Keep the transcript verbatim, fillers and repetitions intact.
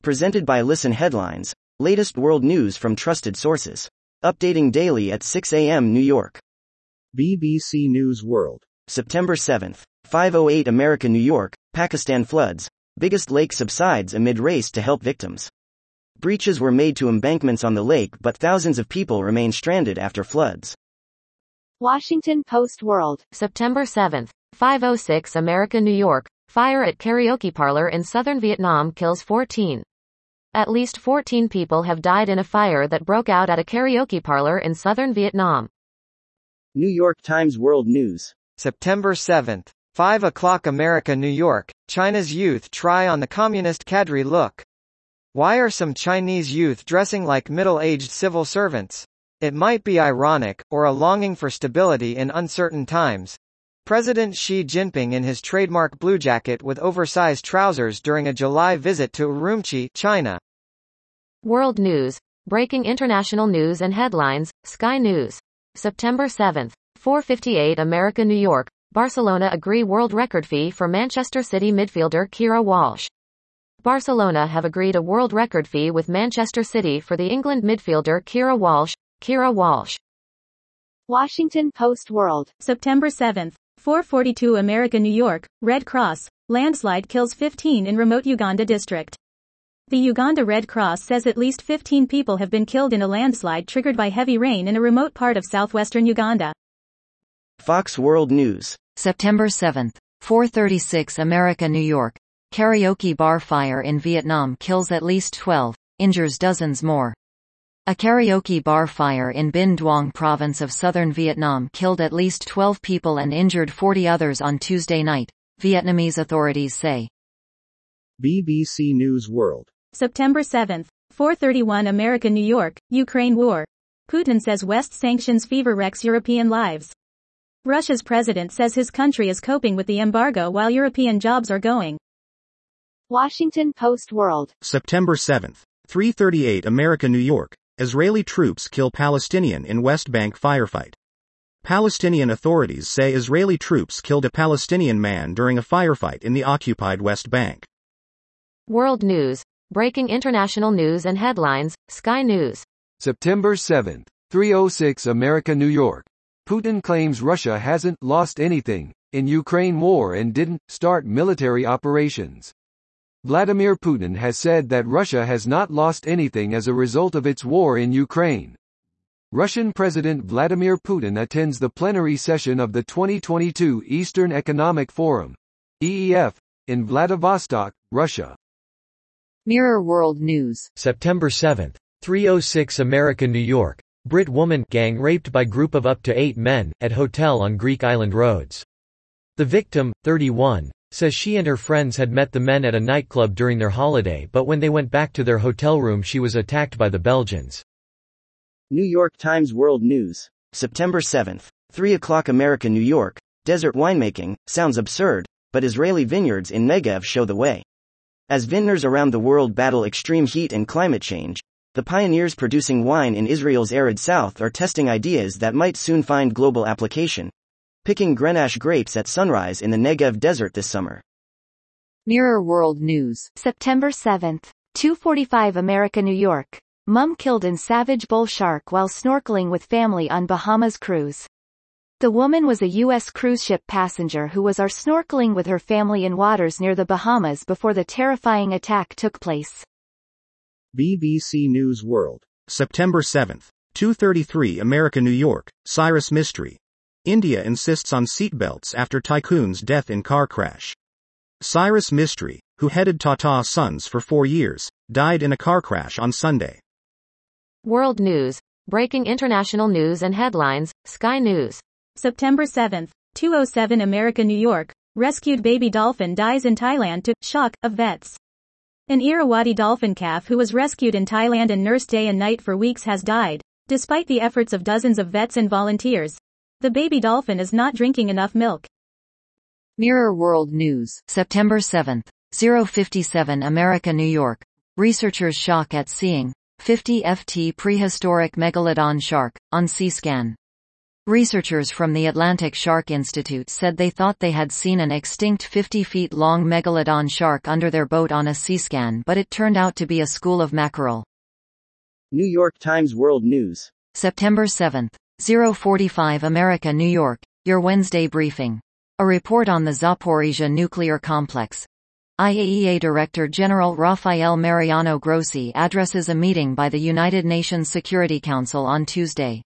Presented by Listen Headlines, latest world news from trusted sources. Updating daily at six a m New York. B B C News World. September seventh, five oh eight America, New York, Pakistan floods. Biggest lake subsides amid race to help victims. Breaches were made to embankments on the lake, but thousands of people remain stranded after floods. Washington Post World. September seventh, five oh six America, New York. Fire at karaoke parlor in southern Vietnam kills fourteen. At least fourteen people have died in a fire that broke out at a karaoke parlor in southern Vietnam. New York Times World News. September seventh, five o'clock America, New York. China's youth try on the communist cadre look. Why are some Chinese youth dressing like middle-aged civil servants? It might be ironic, or a longing for stability in uncertain times. President Xi Jinping in his trademark blue jacket with oversized trousers during a July visit to Urumqi, China. World News. Breaking international news and headlines. Sky News. September seventh, four fifty-eight America, New York. Barcelona agree world record fee for Manchester City midfielder Keira Walsh. Barcelona have agreed a world record fee with Manchester City for the England midfielder Keira Walsh. Keira Walsh. Washington Post World. September seventh, four forty-two America, New York. Red Cross. Landslide kills fifteen in remote Uganda district. The Uganda Red Cross says at least fifteen people have been killed in a landslide triggered by heavy rain in a remote part of southwestern Uganda. Fox World News. September seventh, four thirty-six America, New York. Karaoke bar fire in Vietnam kills at least twelve, injures dozens more. A karaoke bar fire in Binh Duong province of southern Vietnam killed at least twelve people and injured forty others on Tuesday night, Vietnamese authorities say. B B C News World. September seventh, four thirty-one America, New York. Ukraine war. Putin says West sanctions fever wrecks European lives. Russia's president says his country is coping with the embargo while European jobs are going. Washington Post World. September seventh, three thirty-eight America, New York. Israeli troops kill Palestinian in West Bank firefight. Palestinian authorities say Israeli troops killed a Palestinian man during a firefight in the occupied West Bank. World News. Breaking international news and headlines. Sky News. September seventh, three oh six America, New York. Putin claims Russia hasn't lost anything in Ukraine war and didn't start military operations. Vladimir Putin has said that Russia has not lost anything as a result of its war in Ukraine. Russian President Vladimir Putin attends the plenary session of the twenty twenty-two Eastern Economic Forum, E E F, in Vladivostok, Russia. Mirror World News. September seventh, three oh six America, New York. Brit woman gang raped by group of up to eight men at hotel on Greek island roads. The victim, thirty-one, says she and her friends had met the men at a nightclub during their holiday, but when they went back to their hotel room she was attacked by the Belgians. New York Times World News. September seventh, three o'clock America, New York. Desert winemaking sounds absurd, but Israeli vineyards in Negev show the way. As vintners around the world battle extreme heat and climate change, the pioneers producing wine in Israel's arid south are testing ideas that might soon find global application. Picking Grenache grapes at sunrise in the Negev desert this summer. Mirror World News. September seventh, two forty-five America, New York. Mum killed in savage bull shark while snorkeling with family on Bahamas cruise. The woman was a U S cruise ship passenger who was are snorkeling with her family in waters near the Bahamas before the terrifying attack took place. B B C News World. September seventh, two thirty-three America, New York. Cyrus mystery. India insists on seatbelts after tycoon's death in car crash. Cyrus Mistry, who headed Tata Sons for four years, died in a car crash on Sunday. World News. Breaking international news and headlines. Sky News. September seventh, two oh seven America, New York. Rescued baby dolphin dies in Thailand to shock of vets. An Irrawaddy dolphin calf who was rescued in Thailand and nursed day and night for weeks has died, despite the efforts of dozens of vets and volunteers. The baby dolphin is not drinking enough milk. Mirror World News. September seventh, oh fifty-seven America, New York. Researchers shock at seeing fifty foot prehistoric megalodon shark on C-SCAN. Researchers from the Atlantic Shark Institute said they thought they had seen an extinct fifty feet long megalodon shark under their boat on a sea-scan, but it turned out to be a school of mackerel. New York Times World News. September seventh. oh forty-five America New York. Your Wednesday briefing. A report on the Zaporizhzhia nuclear complex. I A E A Director General Rafael Mariano Grossi addresses a meeting by the United Nations Security Council on Tuesday.